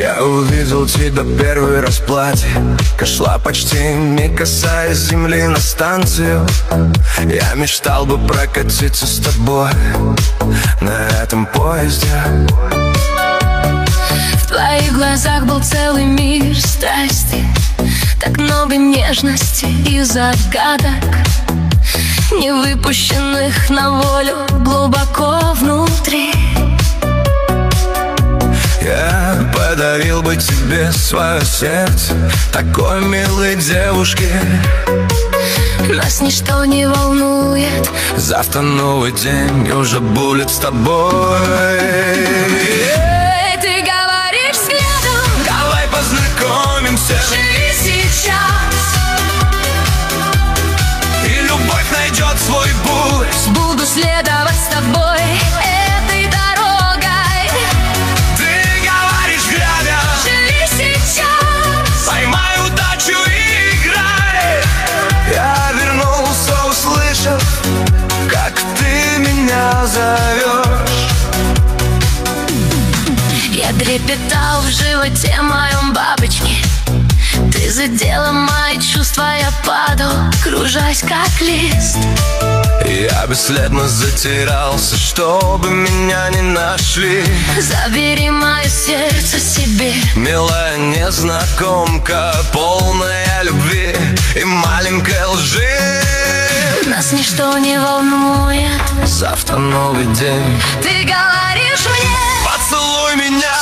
Я увидел тебя первый раз в платье, шла почти не касаясь земли на станцию. Я мечтал бы прокатиться с тобой на этом поезде. В твоих глазах был целый мир страсти, так много нежности и загадок, не выпущенных на волю глубоко внутри. Я подарил бы тебе свое сердце, такой милой девушке. Нас ничто не волнует, завтра новый день уже будет с тобой. Эй, ты говоришь взглядом, давай познакомимся, живи сейчас, и любовь найдет свой путь. буду следовать с тобой этой дорогой. Ты говоришь глядя, Живи сейчас, поймай удачу и играй. Я вернулся, услышав, как ты меня зовешь. я трепетал в животе моем, бабочки. Ты задела мои чувства, я падал, кружась как лист. Я бесследно затерялся, чтобы меня не нашли. Забери мое сердце себе, Милая незнакомка, полная любви и маленькой лжи. нас ничто не волнует, завтра новый день, ты говоришь мне, поцелуй меня.